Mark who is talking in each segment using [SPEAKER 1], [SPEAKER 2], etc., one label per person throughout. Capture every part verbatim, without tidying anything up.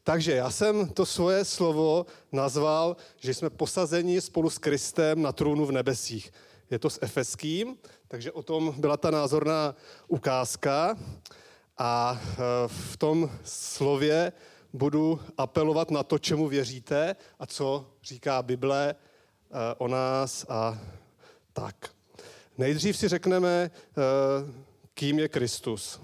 [SPEAKER 1] Takže já jsem to svoje slovo nazval, že jsme posazeni spolu s Kristem na trůnu v nebesích. Je to s Efeským, takže o tom byla ta názorná ukázka. A v tom slově budu apelovat na to, čemu věříte a co říká Bible o nás a tak. Nejdřív si řekneme, kým je Kristus.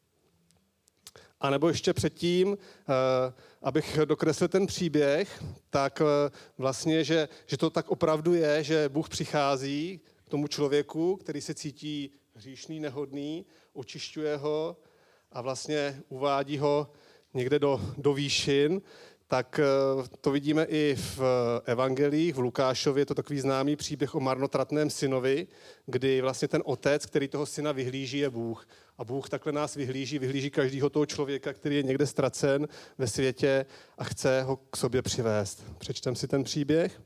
[SPEAKER 1] A nebo ještě předtím, abych dokreslil ten příběh, tak vlastně, že, že to tak opravdu je, že Bůh přichází k tomu člověku, který se cítí hříšný, nehodný, očišťuje ho a vlastně uvádí ho někde do, do výšin, tak to vidíme i v evangelích, v Lukášově, je to takový známý příběh o marnotratném synovi, kdy vlastně ten otec, který toho syna vyhlíží, je Bůh. A Bůh takhle nás vyhlíží, vyhlíží každého toho člověka, který je někde ztracen ve světě a chce ho k sobě přivést. Přečtem si ten příběh.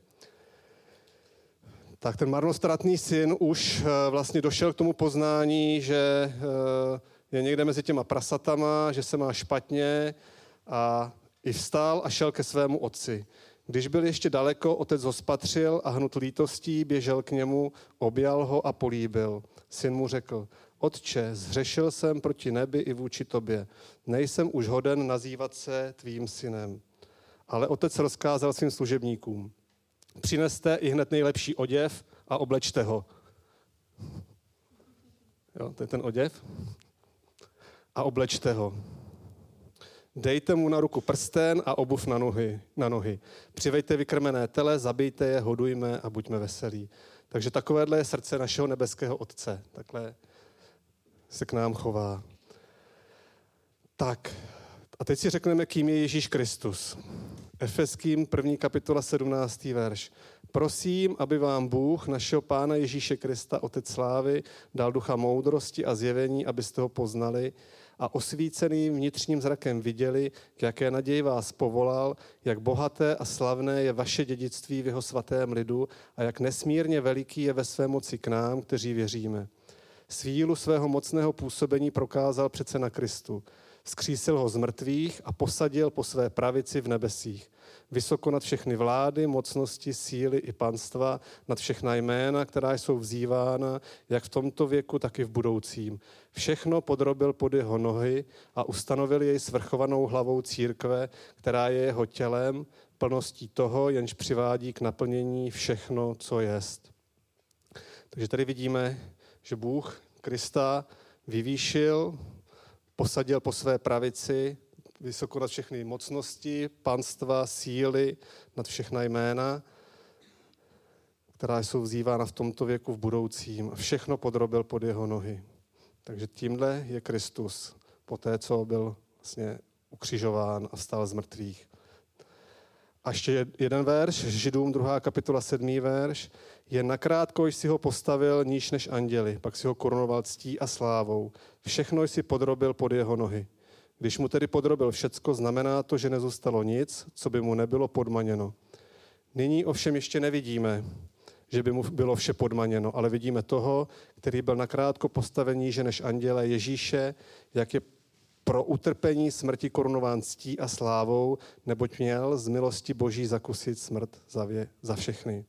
[SPEAKER 1] Tak ten marnotratný syn už vlastně došel k tomu poznání, že je někde mezi těma prasatama, že se má špatně a i vstal a šel ke svému otci. Když byl ještě daleko, otec ho spatřil a hnut lítostí běžel k němu, objal ho a políbil. Syn mu řekl, otče, zhřešil jsem proti nebi i vůči tobě. Nejsem už hoden nazývat se tvým synem. Ale otec rozkázal svým služebníkům. Přineste i hned nejlepší oděv a oblečte ho. Jo, to je ten oděv. A oblečte ho. Dejte mu na ruku prsten a obuv na nohy. Na nohy. Přivejte vykrmené tele, zabijte je, hodujme a buďme veselí. Takže takovéhle je srdce našeho nebeského Otce. Takhle se k nám chová. Tak, a teď si řekneme, kým je Ježíš Kristus. Efeským první kapitola sedmnáctý verš. Prosím, aby vám Bůh, našeho Pána Ježíše Krista, Otec slávy, dal ducha moudrosti a zjevení, abyste ho poznali a osvíceným vnitřním zrakem viděli, k jaké naději vás povolal, jak bohaté a slavné je vaše dědictví v jeho svatém lidu a jak nesmírně veliký je ve své moci k nám, kteří věříme. Svílu svého mocného působení prokázal přece na Kristu. Vzkřísil ho z mrtvých a posadil po své pravici v nebesích. Vysoko nad všechny vlády, mocnosti, síly i panstva, nad všechna jména, která jsou vzývána, jak v tomto věku, tak i v budoucím. Všechno podrobil pod jeho nohy a ustanovil jej svrchovanou hlavou církve, která je jeho tělem, plností toho, jenž přivádí k naplnění všechno, co jest. Takže tady vidíme, že Bůh Krista vyvýšil, posadil po své pravici, vysoko nad všechny mocnosti, panstva, síly, nad všechna jména, která jsou vzývána v tomto věku, v budoucím. Všechno podrobil pod jeho nohy. Takže tímhle je Kristus, po té, co byl vlastně ukřižován a vstal z mrtvých. A ještě jeden verš, Židům druhá kapitola sedmý verš. Jen nakrátko jsi ho postavil níž než anděli, pak si ho korunoval ctí a slávou. Všechno jsi podrobil pod jeho nohy. Když mu tedy podrobil všecko, znamená to, že nezůstalo nic, co by mu nebylo podmaněno. Nyní ovšem ještě nevidíme, že by mu bylo vše podmaněno, ale vidíme toho, který byl nakrátko postaven níže než anděle, Ježíše, jak je pro utrpení smrti korunován ctí a slávou, neboť měl z milosti Boží zakusit smrt za, vě, za všechny.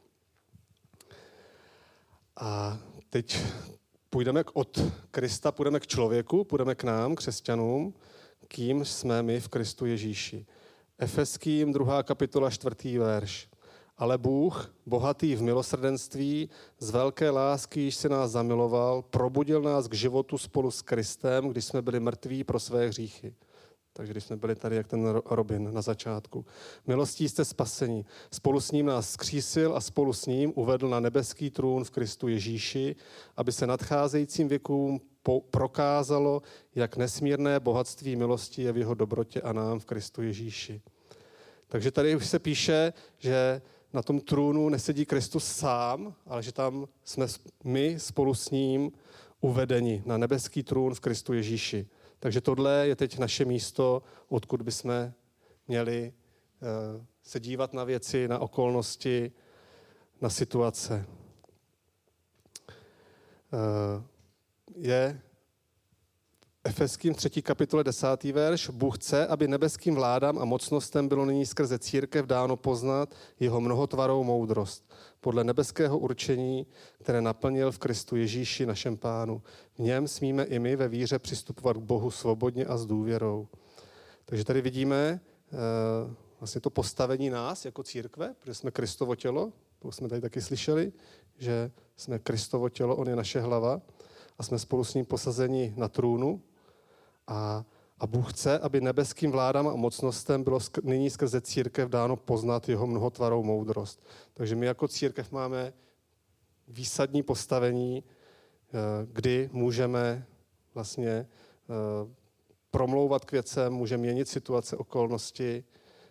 [SPEAKER 1] A teď půjdeme od Krista, půjdeme k člověku, půjdeme k nám, křesťanům, kým jsme my v Kristu Ježíši. Efeským druhá kapitola čtvrtý verš. Ale Bůh, bohatý v milosrdenství, z velké lásky, již se nás zamiloval, probudil nás k životu spolu s Kristem, když jsme byli mrtví pro své hříchy. Takže když jsme byli tady, jak ten Robin na začátku. Milostí jste spaseni. Spolu s ním nás vzkřísil a spolu s ním uvedl na nebeský trůn v Kristu Ježíši, aby se nadcházejícím věkům prokázalo, jak nesmírné bohatství milosti je v jeho dobrotě a nám v Kristu Ježíši. Takže tady už se píše, že na tom trůnu nesedí Kristus sám, ale že tam jsme my spolu s ním uvedeni na nebeský trůn v Kristu Ježíši. Takže tohle je teď naše místo, odkud bychom měli uh, se dívat na věci, na okolnosti, na situace. Uh, je Efeským třetí kapitole desátý verš. Bůh chce, aby nebeským vládám a mocnostem bylo nyní skrze církev dáno poznat jeho mnohotvarou moudrost, podle nebeského určení, které naplnil v Kristu Ježíši našem Pánu. V něm smíme i my ve víře přistupovat k Bohu svobodně a s důvěrou. Takže tady vidíme uh, vlastně to postavení nás jako církve, protože jsme Kristovo tělo, to jsme tady taky slyšeli, že jsme Kristovo tělo, on je naše hlava a jsme spolu s ním posazeni na trůnu. A, a Bůh chce, aby nebeským vládám a mocnostem bylo sk- nyní skrze církev dáno poznat jeho mnohotvarou moudrost. Takže my jako církev máme výsadní postavení, kdy můžeme vlastně promlouvat k věcem, můžeme měnit situace, okolnosti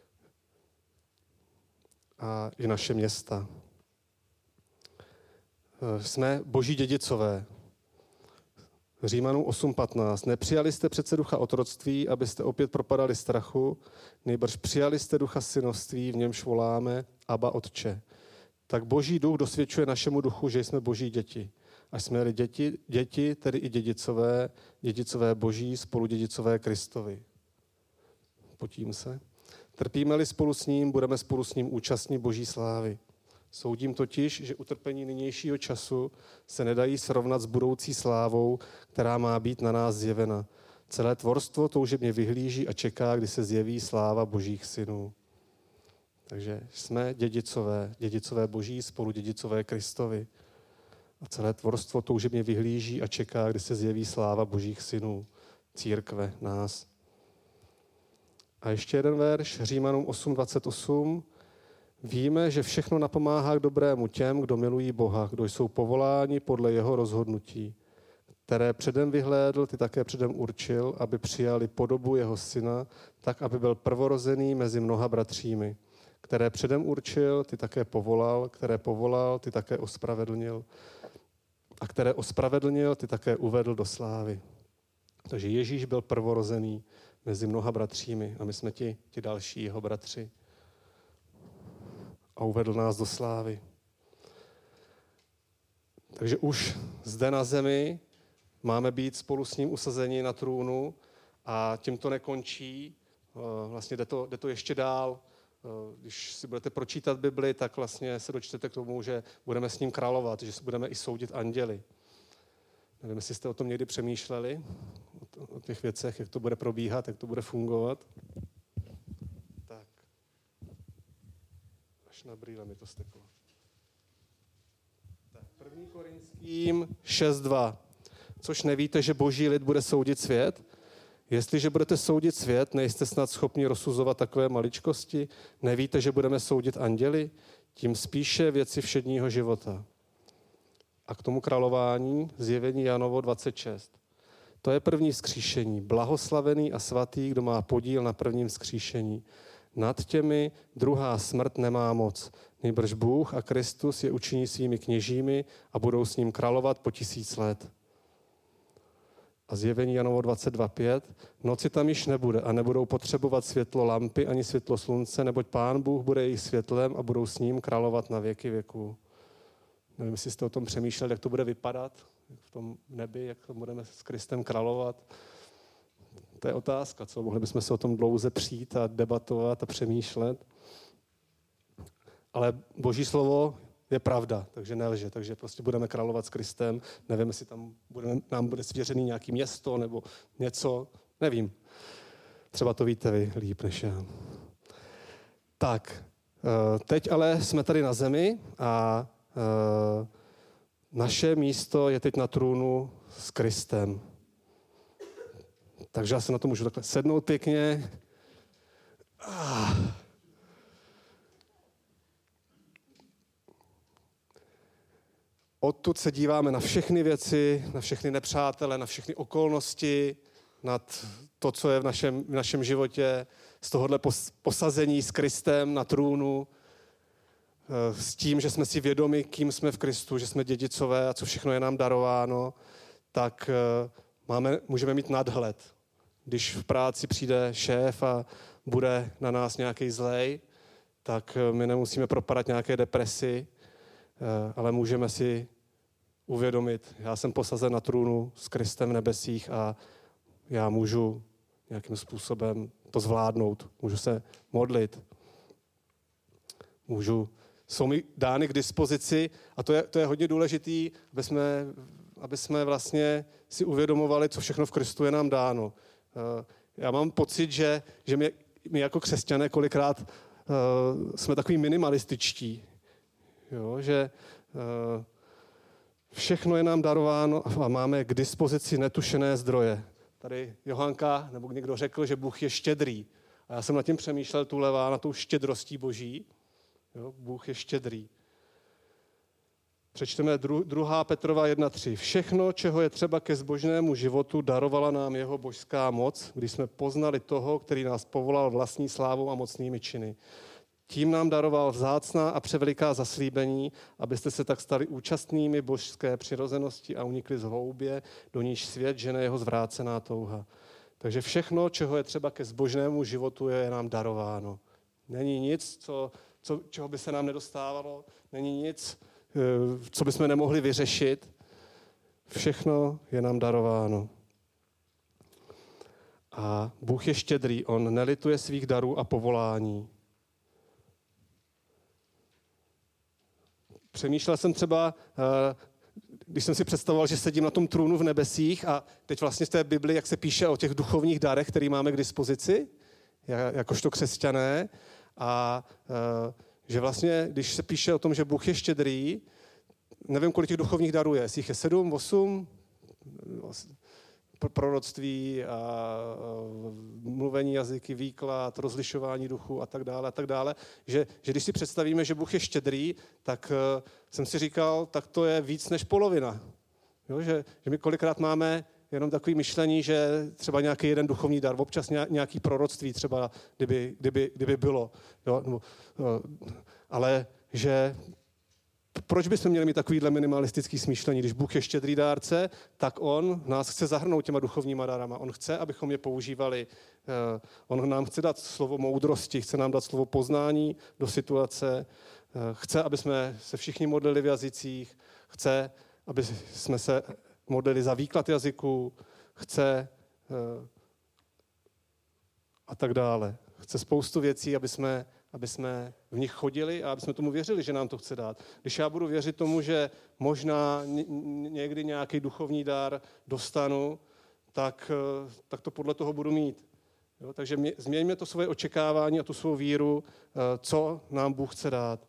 [SPEAKER 1] a i naše města. Jsme boží dědicové. Římanům osm patnáct. Nepřijali jste přece ducha otroctví, abyste opět propadali strachu, nejbrž přijali jste ducha synovství, v němž voláme Abba Otče. Tak boží duch dosvědčuje našemu duchu, že jsme boží děti. Až jsme děti, děti, tedy i dědicové, dědicové boží, spoludědicové Kristovi. Potím se. Trpíme-li spolu s ním, budeme spolu s ním účastní boží slávy. Soudím totiž, že utrpení nynějšího času se nedají srovnat s budoucí slávou, která má být na nás zjevena. Celé tvorstvo toužebně vyhlíží a čeká, kdy se zjeví sláva božích synů. Takže jsme dědicové, dědicové boží, spolu dědicové Kristovi. A celé tvorstvo toužebně vyhlíží a čeká, kdy se zjeví sláva božích synů, církve, nás. A ještě jeden verš, Římanům osm dvacet osm. Víme, že všechno napomáhá k dobrému těm, kdo milují Boha, kdo jsou povoláni podle jeho rozhodnutí, které předem vyhlédl, ty také předem určil, aby přijali podobu jeho syna, tak, aby byl prvorozený mezi mnoha bratřími. Které předem určil, ty také povolal, které povolal, ty také ospravedlnil. A které ospravedlnil, ty také uvedl do slávy. Takže Ježíš byl prvorozený mezi mnoha bratřími a my jsme ti, ti další jeho bratři. A uvedl nás do slávy. Takže už zde na zemi máme být spolu s ním usazeni na trůnu a tím to nekončí. Vlastně jde to, jde to ještě dál. Když si budete pročítat Bibli, tak vlastně se dočtete k tomu, že budeme s ním královat, že si budeme i soudit anděli. Nevím, jestli jste o tom někdy přemýšleli, o těch věcech, jak to bude probíhat, jak to bude fungovat. Tak. Až na brýle mi to steklo. Tak, první Korinským šest dva. Což nevíte, že boží lid bude soudit svět? Jestliže budete soudit svět, nejste snad schopni rozsuzovat takové maličkosti? Nevíte, že budeme soudit anděli? Tím spíše věci všedního života. A k tomu králování zjevení Janovo dvacet šest. To je první vzkříšení. Blahoslavený a svatý, kdo má podíl na prvním vzkříšení. Nad těmi druhá smrt nemá moc. Nýbrž Bůh a Kristus je učiní svými kněžími a budou s ním královat po tisíc let. A zjevení Janovo dvacet dva pět. Noci tam již nebude a nebudou potřebovat světlo lampy ani světlo slunce, neboť Pán Bůh bude jejich světlem a budou s ním královat na věky věků. Nevím, jestli jste o tom přemýšleli, jak to bude vypadat v tom nebi, jak to budeme s Kristem královat. To je otázka, co? Mohli bychom se o tom dlouze přijít a debatovat a přemýšlet. Ale Boží slovo je pravda, takže nelže. Takže prostě budeme královat s Kristem. Nevím, jestli tam bude, nám bude svěřený nějaké město nebo něco. Nevím. Třeba to víte vy líp než já. Tak, teď ale jsme tady na zemi a naše místo je teď na trůnu s Kristem. Takže já se na to můžu takhle sednout pěkně. Ah. Odtud se díváme na všechny věci, na všechny nepřátele, na všechny okolnosti, nad to, co je v našem, v našem životě, z tohohle posazení s Kristem na trůnu, s tím, že jsme si vědomi, kým jsme v Kristu, že jsme dědicové a co všechno je nám darováno, tak máme, můžeme mít nadhled. Když v práci přijde šéf a bude na nás nějaký zlej, tak my nemusíme propadat nějaké depresi, ale můžeme si uvědomit, já jsem posazen na trůnu s Kristem v nebesích a já můžu nějakým způsobem to zvládnout. Můžu se modlit. Můžu, jsou mi dány k dispozici a to je, to je hodně důležitý, aby jsme, aby jsme vlastně si uvědomovali, co všechno v Kristu je nám dáno. Já mám pocit, že, že my, my jako křesťané kolikrát uh, jsme takový minimalističtí. Jo, že uh, všechno je nám darováno a máme k dispozici netušené zdroje. Tady Johanka nebo někdo řekl, že Bůh je štědrý. A já jsem nad tím přemýšlel tu levá, na tou štědrostí Boží. Jo, Bůh je štědrý. Přečteme druhá Petrova jedna tři. Všechno, čeho je třeba ke zbožnému životu, darovala nám jeho božská moc, když jsme poznali toho, který nás povolal vlastní slávou a mocnými činy. Tím nám daroval vzácná a převeliká zaslíbení, abyste se tak stali účastnými božské přirozenosti a unikli z houbě, do níž svět žene jeho zvrácená touha. Takže všechno, čeho je třeba ke zbožnému životu, je nám darováno. Není nic, co, co, čeho by se nám nedostávalo, není nic, co bychom nemohli vyřešit. Všechno je nám darováno. A Bůh je štědrý, on nelituje svých darů a povolání. Přemýšlel jsem třeba, když jsem si představoval, že sedím na tom trůnu v nebesích a teď vlastně v té Bibli, jak se píše o těch duchovních darech, které máme k dispozici, jakožto křesťané, a že vlastně, když se píše o tom, že Bůh je štědrý, nevím, kolik těch duchovních darů je, jestli jich je sedm, osm, proroctví a mluvení jazyky, výklad, rozlišování duchu a tak dále, a tak dále, že, že když si představíme, že Bůh je štědrý, tak uh, jsem si říkal, tak to je víc než polovina. Jo, že, že my kolikrát máme jenom takové myšlení, že třeba nějaký jeden duchovní dar, občas nějaký proroctví třeba, kdyby, kdyby, kdyby bylo. Jo, no, ale že proč bychom měli mít takovýhle minimalistický smýšlení? Když Bůh je štědrý dárce, tak on nás chce zahrnout těma duchovníma darama. On chce, abychom je používali. On nám chce dát slovo moudrosti, chce nám dát slovo poznání do situace. Chce, aby jsme se všichni modlili v jazycích. Chce, aby jsme se modlili za výklad jazyků. Chce a tak dále. Chce spoustu věcí, aby jsme aby jsme v nich chodili a aby jsme tomu věřili, že nám to chce dát. Když já budu věřit tomu, že možná někdy nějaký duchovní dar dostanu, tak, tak to podle toho budu mít. Jo, takže mě, změňme to svoje očekávání a tu svou víru, co nám Bůh chce dát.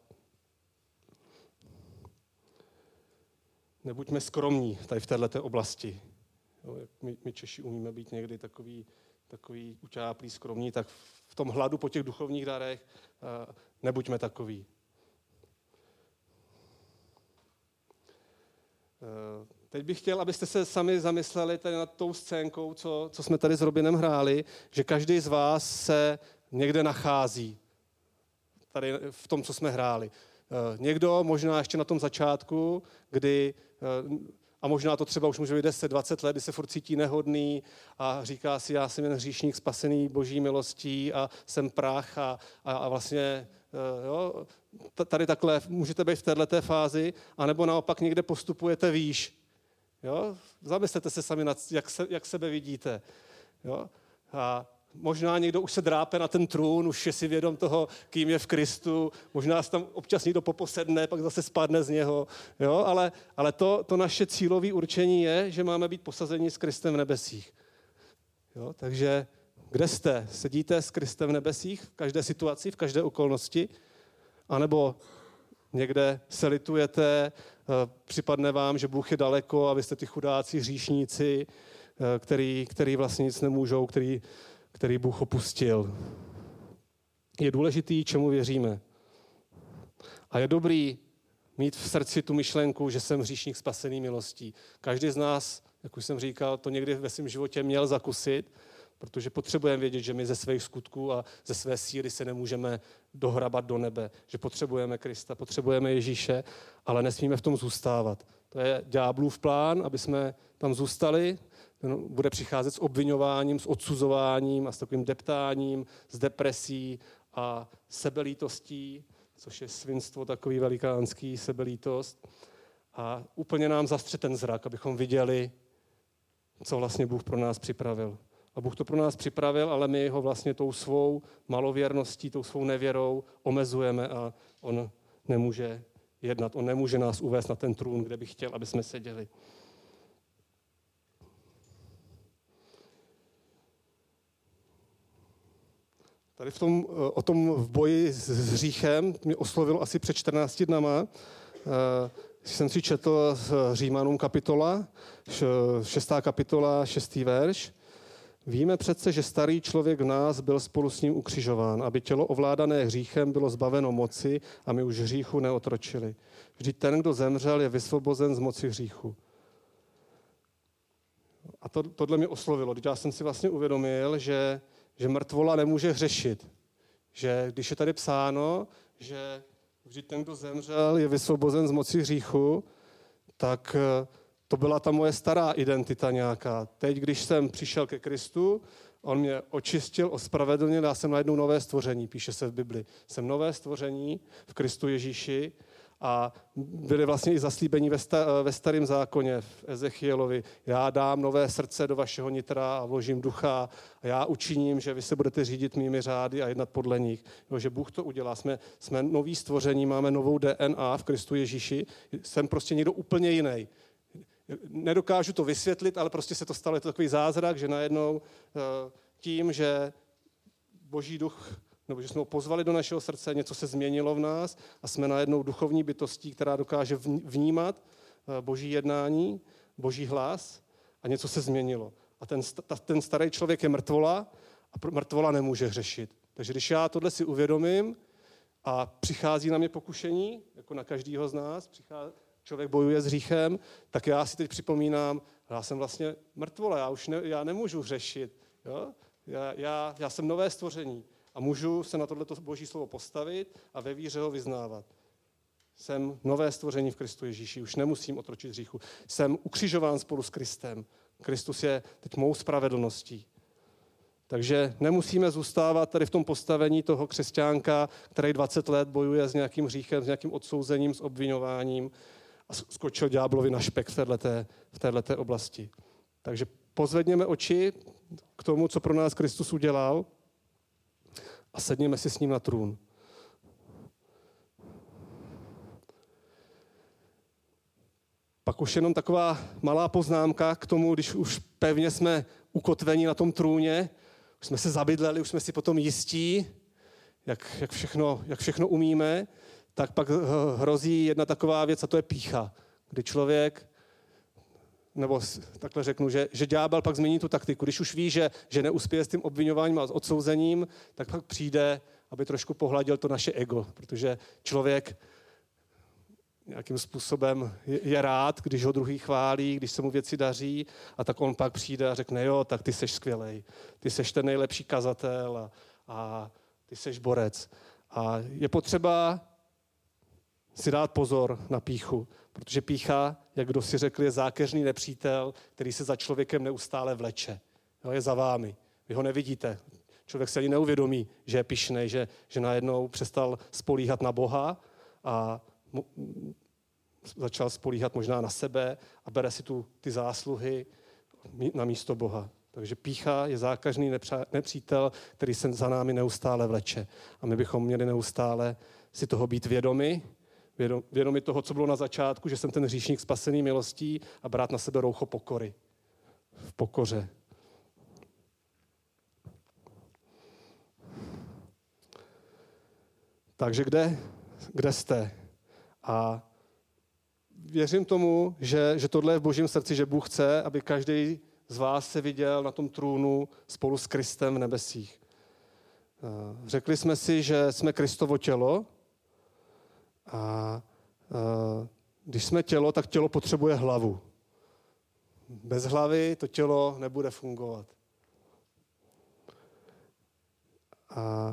[SPEAKER 1] Nebuďme skromní tady v této oblasti. Jo, jak my, my Češi umíme být někdy takový, takový utáplý, skromní, tak v tom hladu po těch duchovních darech nebuďme takový. Teď bych chtěl, abyste se sami zamysleli tady nad tou scénkou, co, co jsme tady s Robinem hráli, že každý z vás se někde nachází tady v tom, co jsme hráli. Někdo možná ještě na tom začátku, kdy, a možná to třeba už může být deset dvacet let, kdy se furt cítí nehodný a říká si, já jsem jen hříšník spasený boží milostí a jsem prach a, a, a vlastně jo, tady takhle můžete být v této fázi, anebo naopak někde postupujete výš. Jo? Zamyslete se sami, jak, se, jak sebe vidíte. Jo? A možná někdo už se drápe na ten trůn, už je si vědom toho, kým je v Kristu, možná se tam občas někdo poposedne, pak zase spadne z něho, jo? Ale, ale to, to naše cílové určení je, že máme být posazeni s Kristem v nebesích. Jo? Takže kde jste? Sedíte s Kristem v nebesích v každé situaci, v každé okolnosti? A nebo někde se litujete, připadne vám, že Bůh je daleko a vy jste ty chudáci hříšníci, který, který vlastně nic nemůžou, který který Bůh opustil. Je důležitý, čemu věříme. A je dobrý mít v srdci tu myšlenku, že jsem hříšník spasený milostí. Každý z nás, jak už jsem říkal, to někdy ve svém životě měl zakusit, protože potřebujeme vědět, že my ze svých skutků a ze své síly se nemůžeme dohrabat do nebe, že potřebujeme Krista, potřebujeme Ježíše, ale nesmíme v tom zůstávat. To je ďáblův plán, aby jsme tam zůstali. Bude přicházet s obvinováním, s odsuzováním a s takovým deptáním, s depresí a sebelítostí, což je svinstvo takový velikánský, sebelítost. A úplně nám zastře ten zrak, abychom viděli, co vlastně Bůh pro nás připravil. A Bůh to pro nás připravil, ale my ho vlastně tou svou malověrností, tou svou nevěrou omezujeme a on nemůže jednat. On nemůže nás uvést na ten trůn, kde by chtěl, aby jsme seděli. Tady v tom, o tom v boji s hříchem mě oslovilo asi před čtrnácti dnama. Jsem si četl Římanům kapitola, šestá kapitola, šestý verš. Víme přece, že starý člověk v nás byl spolu s ním ukřižován, aby tělo ovládané hříchem bylo zbaveno moci a my už hříchu neotročili. Vždyť ten, kdo zemřel, je vysvobozen z moci hříchu. A to, tohle mě oslovilo. Já jsem si vlastně uvědomil, že, že mrtvola nemůže hřešit. Že když je tady psáno, že vždyť ten, kdo zemřel, je vysvobozen z moci hříchu, tak to byla ta moje stará identita nějaká. Teď, když jsem přišel ke Kristu, on mě očistil, ospravedlnil, já jsem najednou nové stvoření, píše se v Bibli. Jsem nové stvoření v Kristu Ježíši a byly vlastně i zaslíbení ve, sta, ve starém zákoně, v Ezechielovi. Já dám nové srdce do vašeho nitra a vložím ducha a já učiním, že vy se budete řídit mými řády a jednat podle nich. Jo, že Bůh to udělá. Jsme, jsme nový stvoření, máme novou D N A v Kristu Ježíši. Jsem prostě někdo úplně jiný. Nedokážu to vysvětlit, ale prostě se to stalo, je to takový zázrak, že najednou tím, že Boží duch, nebo že jsme ho pozvali do našeho srdce, něco se změnilo v nás a jsme najednou duchovní bytostí, která dokáže vnímat Boží jednání, Boží hlas a něco se změnilo. A ten, ten starý člověk je mrtvola a mrtvola nemůže hřešit. Takže když já tohle si uvědomím a přichází na mě pokušení, jako na každýho z nás, přichází, člověk bojuje s hříchem, tak já si teď připomínám, já jsem vlastně mrtvola, já už ne, já nemůžu hřešit. Jo? Já, já, já jsem nové stvoření a můžu se na tohleto Boží slovo postavit a ve víře ho vyznávat. Jsem nové stvoření v Kristu Ježíši, už nemusím otročit hříchu. Jsem ukřižován spolu s Kristem. Kristus je teď mou spravedlností. Takže nemusíme zůstávat tady v tom postavení toho křesťánka, který dvacet let bojuje s nějakým hříchem, s nějakým odsouzením, s obvinováním a skočil ďáblovi na špek v této, v této oblasti. Takže pozvedněme oči k tomu, co pro nás Kristus udělal a sedněme si s ním na trůn. Pak už jenom taková malá poznámka k tomu, když už pevně jsme ukotveni na tom trůně, už jsme se zabydleli, už jsme si potom jistí, jak, jak, všechno, jak všechno umíme, tak pak hrozí jedna taková věc a to je pýcha, kdy člověk, nebo takhle řeknu, že, že ďábel pak změní tu taktiku. Když už ví, že, že neuspěje s tím obvinováním a odsouzením, tak pak přijde, aby trošku pohladil to naše ego, protože člověk nějakým způsobem je, je rád, když ho druhý chválí, když se mu věci daří a tak on pak přijde a řekne, jo, tak ty seš skvělej, ty seš ten nejlepší kazatel a, a ty seš borec. A je potřeba si dát pozor na pýchu, protože pýcha, jak kdo si řekl, je zákeřný nepřítel, který se za člověkem neustále vleče. Jo, je za vámi. Vy ho nevidíte. Člověk se ani neuvědomí, že je pyšnej, že, že najednou přestal spolíhat na Boha a mu, začal spolíhat možná na sebe a bere si tu ty zásluhy na místo Boha. Takže pýcha je zákařný nepřítel, který se za námi neustále vleče. A my bychom měli neustále si toho být vědomi, vědomi toho, co bylo na začátku, že jsem ten hříšník spasený milostí a brát na sebe roucho pokory. V pokoře. Takže kde, kde jste? A věřím tomu, že, že tohle je v Božím srdci, že Bůh chce, aby každý z vás se viděl na tom trůnu spolu s Kristem v nebesích. Řekli jsme si, že jsme Kristovo tělo a když jsme tělo, tak tělo potřebuje hlavu. Bez hlavy to tělo nebude fungovat. A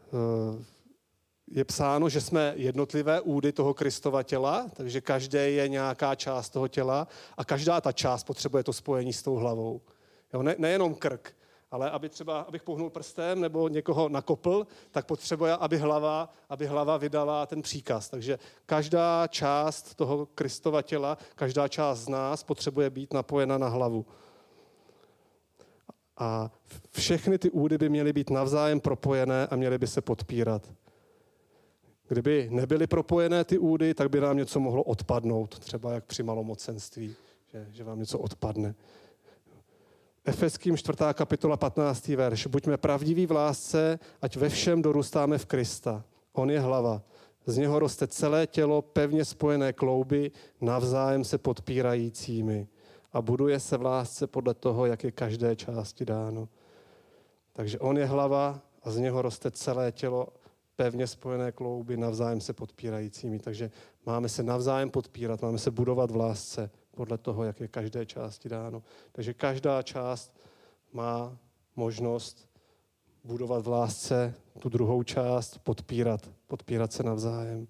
[SPEAKER 1] je psáno, že jsme jednotlivé údy toho Kristova těla, takže každý je nějaká část toho těla a každá ta část potřebuje to spojení s tou hlavou. Jo, ne, nejenom krk, ale aby třeba, abych pohnul prstem nebo někoho nakopl, tak potřebuje, aby hlava, aby hlava vydala ten příkaz. Takže každá část toho Kristova těla, každá část z nás potřebuje být napojena na hlavu. A všechny ty údy by měly být navzájem propojené a měly by se podpírat. Kdyby nebyly propojené ty údy, tak by nám něco mohlo odpadnout, třeba jak při malomocenství, že, že vám něco odpadne. Efeským čtvrtá kapitola patnáctý verš. Buďme pravdiví v lásce, ať ve všem dorůstáme v Krista. On je hlava. Z něho roste celé tělo, pevně spojené klouby, navzájem se podpírajícími. A buduje se v lásce podle toho, jak je každé části dáno. Takže on je hlava a z něho roste celé tělo, pevně spojené klouby, navzájem se podpírajícími. Takže máme se navzájem podpírat, máme se budovat v lásce podle toho, jak je každé části dáno. Takže každá část má možnost budovat v lásce tu druhou část, podpírat, podpírat se navzájem.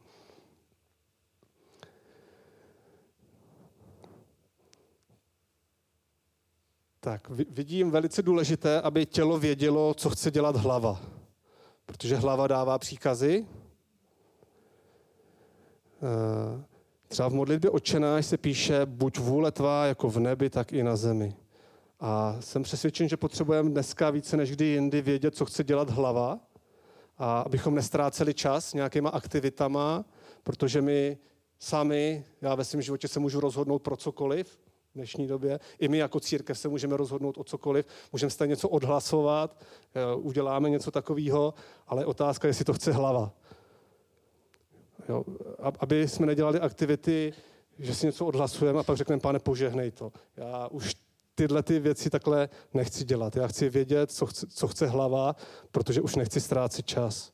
[SPEAKER 1] Tak, vidím velice důležité, aby tělo vědělo, co chce dělat hlava. Protože hlava dává příkazy. Třeba v modlitbě Otče náš se píše, buď vůle tvá jako v nebi, tak i na zemi. A jsem přesvědčen, že potřebujeme dneska více než kdy jindy vědět, co chce dělat hlava, a abychom nestráceli čas nějakýma aktivitama, protože my sami, já ve svém životě se můžu rozhodnout pro cokoliv v dnešní době. I my jako církev se můžeme rozhodnout o cokoliv, můžeme si něco odhlasovat, uděláme něco takového, ale otázka je, jestli to chce hlava. Jo, aby jsme nedělali aktivity, že si něco odhlasujeme a pak řekneme, Pane, požehnej to. Já už tyhle ty věci takhle nechci dělat. Já chci vědět, co chce, co chce hlava, protože už nechci ztrácet čas.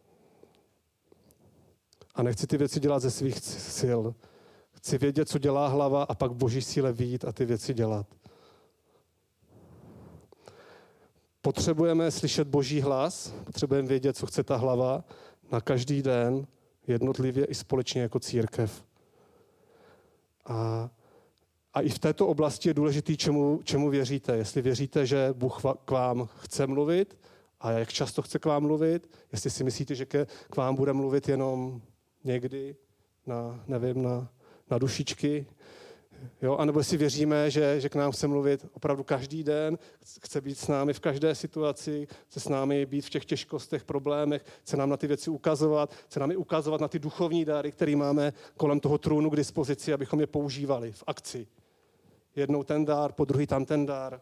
[SPEAKER 1] A nechci ty věci dělat ze svých sil. Chci vědět, co dělá hlava a pak v Boží síle vyjít a ty věci dělat. Potřebujeme slyšet Boží hlas, potřebujeme vědět, co chce ta hlava na každý den, jednotlivě i společně jako církev. A, a i v této oblasti je důležitý, čemu, čemu věříte. Jestli věříte, že Bůh k vám chce mluvit a jak často chce k vám mluvit, jestli si myslíte, že ke, k vám bude mluvit jenom někdy na, nevím, na, na dušičky, jo? A nebo si věříme, že, že k nám chce mluvit opravdu každý den, chce být s námi v každé situaci, chce s námi být v těch těžkostech, problémech, chce nám na ty věci ukazovat, chce nám i ukazovat na ty duchovní dary, které máme kolem toho trůnu k dispozici, abychom je používali v akci. Jednou ten dár, po druhý tam ten dár.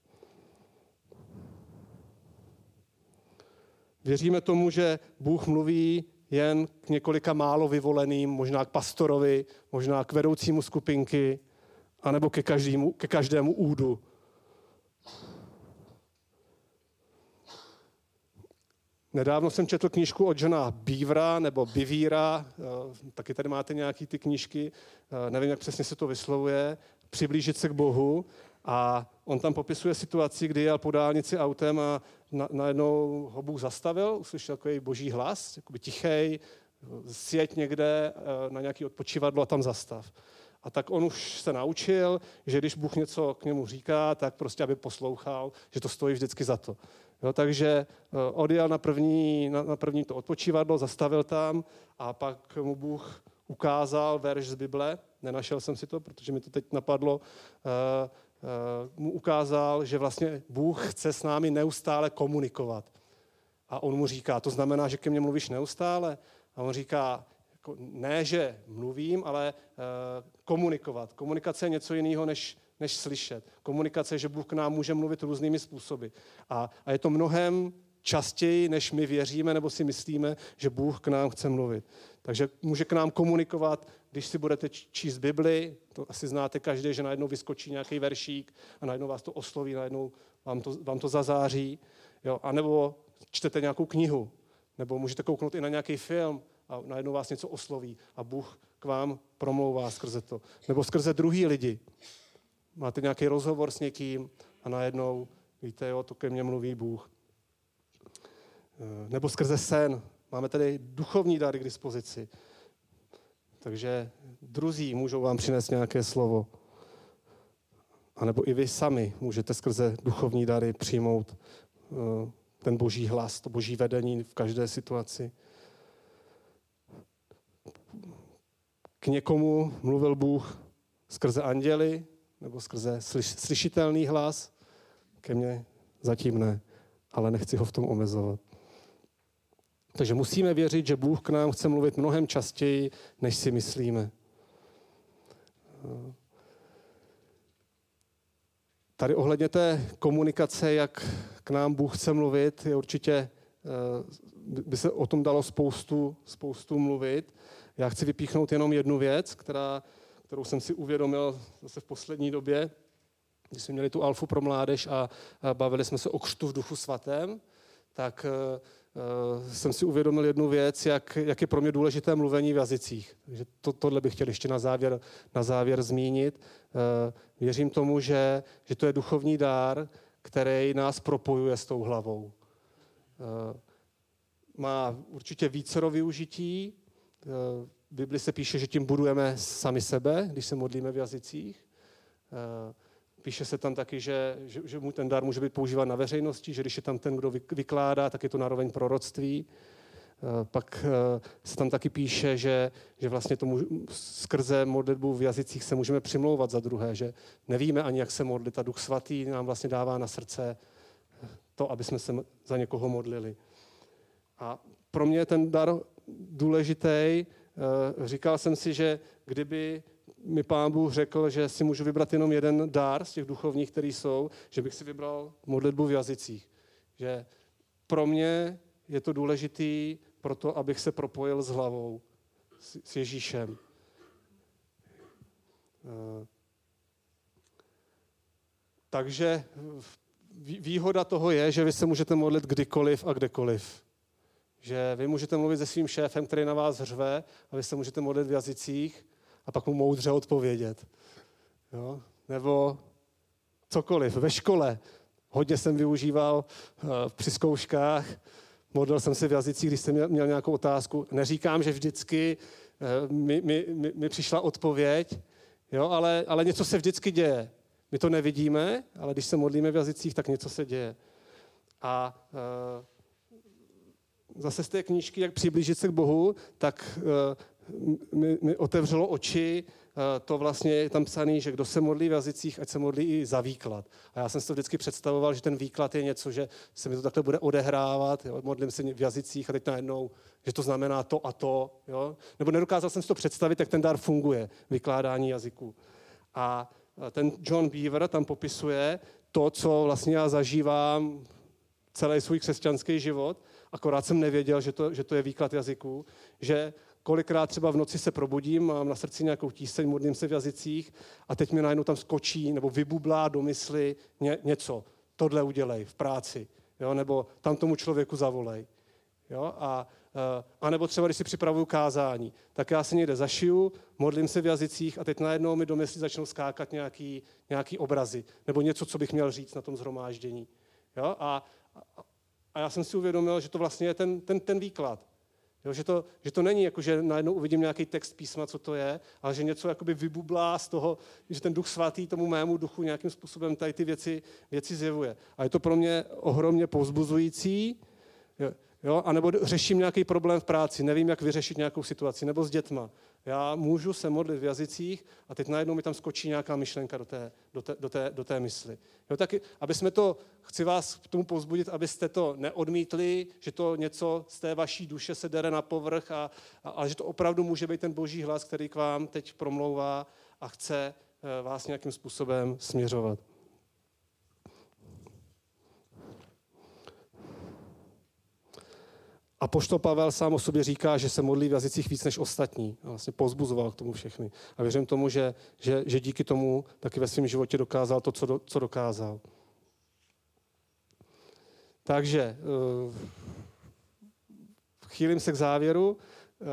[SPEAKER 1] Věříme tomu, že Bůh mluví jen k několika málo vyvoleným, možná k pastorovi, možná k vedoucímu skupinky, anebo ke každému, ke každému údu. Nedávno jsem četl knížku od Johna Beavera, nebo Beavera, taky tady máte nějaký ty knížky, nevím, jak přesně se to vyslovuje, Přiblížit se k Bohu. A on tam popisuje situaci, kdy jel po dálnici autem a na, najednou ho Bůh zastavil, uslyšel takový boží hlas, jakoby tichej, sjeď někde na nějaký odpočívadlo a tam zastav. A tak on už se naučil, že když Bůh něco k němu říká, tak prostě, aby poslouchal, že to stojí vždycky za to. Jo, takže odjel na první, na, na první to odpočívadlo, zastavil tam a pak mu Bůh ukázal verš z Bible, nenašel jsem si to, protože mi to teď napadlo, uh, uh, mu ukázal, že vlastně Bůh chce s námi neustále komunikovat. A on mu říká, to znamená, že ke mně mluvíš neustále? A on říká, jako, ne, že mluvím, ale uh, komunikovat. Komunikace je něco jiného, než, než slyšet. Komunikace je, že Bůh k nám může mluvit různými způsoby. A, a je to mnohem častěji, než my věříme nebo si myslíme, že Bůh k nám chce mluvit. Takže může k nám komunikovat, když si budete číst Bibli, to asi znáte každý, že najednou vyskočí nějaký veršík a najednou vás to osloví, najednou vám to, vám to zazáří. Jo? A nebo čtete nějakou knihu, nebo můžete kouknout i na nějaký film a najednou vás něco osloví a Bůh k vám promlouvá skrze to. Nebo skrze druhý lidi. Máte nějaký rozhovor s někým a najednou víte, jo, to ke mně mluví Bůh. Nebo skrze sen. Máme tady duchovní dary k dispozici. Takže druzí můžou vám přinést nějaké slovo. A nebo i vy sami můžete skrze duchovní dary přijmout ten boží hlas, to boží vedení v každé situaci. K někomu mluvil Bůh skrze anděly, nebo skrze slyš, slyšitelný hlas. Ke mně zatím ne, ale nechci ho v tom omezovat. Takže musíme věřit, že Bůh k nám chce mluvit mnohem častěji, než si myslíme. Tady ohledně té komunikace, jak k nám Bůh chce mluvit, je určitě, by se o tom dalo spoustu, spoustu mluvit. Já chci vypíchnout jenom jednu věc, která, kterou jsem si uvědomil zase v poslední době, když jsme měli tu alfu pro mládež a, a bavili jsme se o křtu v Duchu svatém, tak uh, jsem si uvědomil jednu věc, jak, jak je pro mě důležité mluvení v jazycích. Takže to, tohle bych chtěl ještě na závěr, na závěr zmínit. Uh, věřím tomu, že, že to je duchovní dár, který nás propojuje s tou hlavou. Uh, má určitě vícero využití. Uh, v Bibli se píše, že tím budujeme sami sebe, když se modlíme v jazycích. Uh, Píše se tam taky, že, že, že mu ten dar může být používán na veřejnosti, že když je tam ten, kdo vykládá, tak je to nároveň proroctví. Pak se tam taky píše, že, že vlastně tomu skrze modlitbu v jazycích se můžeme přimlouvat za druhé, že nevíme ani, jak se modlit a Duch Svatý nám vlastně dává na srdce to, aby jsme se za někoho modlili. A pro mě je ten dar důležitý. Říkal jsem si, že kdyby mi Pán Bůh řekl, že si můžu vybrat jenom jeden dár z těch duchovních, který jsou, že bych si vybral modlitbu v jazycích. Že pro mě je to důležitý proto, abych se propojil s hlavou, s Ježíšem. Takže výhoda toho je, že vy se můžete modlit kdykoliv a kdekoliv. Že vy můžete mluvit se svým šéfem, který na vás řve, a vy se můžete modlit v jazycích a pak mu moudře odpovědět. Jo? Nebo cokoliv. Ve škole hodně jsem využíval uh, při zkouškách, modlil jsem se v jazycích, když jsem měl, měl nějakou otázku. Neříkám, že vždycky uh, mi, mi, mi, mi přišla odpověď, jo? Ale, ale něco se vždycky děje. My to nevidíme, ale když se modlíme v jazycích, tak něco se děje. A uh, zase z té knížky, jak přiblížit se k Bohu, tak uh, mi, mi otevřelo oči. Uh, to vlastně je tam psaný, že kdo se modlí v jazycích, ať se modlí i za výklad. A já jsem si to vždycky představoval, že ten výklad je něco, že se mi to takhle bude odehrávat, jo? Modlím se v jazycích a teď najednou, že to znamená to a to. Jo? Nebo nedokázal jsem si to představit, jak ten dar funguje, vykládání jazyků. A ten John Beaver tam popisuje to, co vlastně já zažívám celý svůj křesťanský život, akorát jsem nevěděl, že to, že to je výklad jazyků, že kolikrát třeba v noci se probudím, mám na srdci nějakou tíseň, modlím se v jazycích a teď mi najednou tam skočí nebo vybublá do mysli ně, něco. Tohle udělej v práci, jo? Nebo tam tomu člověku zavolej. Jo? A, a nebo třeba, když si připravuju kázání, tak já se někde zašiju, modlím se v jazycích a teď najednou mi do mysli začnou skákat nějaký, nějaký obrazy nebo něco, co bych měl říct na tom shromáždění. Jo? A, a, a já jsem si uvědomil, že to vlastně je ten, ten, ten výklad. Jo? Že, to, že to není jako, že najednou uvidím nějaký text písma, co to je, ale že něco jakoby vybublá z toho, že ten Duch Svatý tomu mému duchu nějakým způsobem tady ty věci, věci zjevuje. A je to pro mě ohromně povzbuzující. Jo? Jo? A nebo řeším nějaký problém v práci, nevím, jak vyřešit nějakou situaci, nebo s dětma. Já můžu se modlit v jazycích a teď najednou mi tam skočí nějaká myšlenka do té, do té, do té, do té mysli. Jo? Taky, aby jsme to, chci vás k tomu povzbudit, abyste to neodmítli, že to něco z té vaší duše se dere na povrch, a, a, a že to opravdu může být ten boží hlas, který k vám teď promlouvá a chce vás nějakým způsobem směřovat. Apoštol Pavel sám o sobě říká, že se modlí v jazycích víc než ostatní. A vlastně povzbuzoval k tomu všechny. A věřím tomu, že, že, že díky tomu taky ve svém životě dokázal to, co, do, co dokázal. Takže uh, chýlím se k závěru. Uh,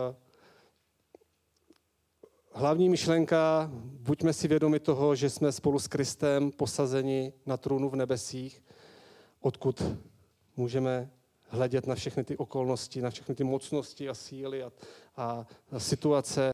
[SPEAKER 1] hlavní myšlenka, buďme si vědomi toho, že jsme spolu s Kristem posazeni na trůnu v nebesích, odkud můžeme hledět na všechny ty okolnosti, na všechny ty mocnosti a síly a, a situace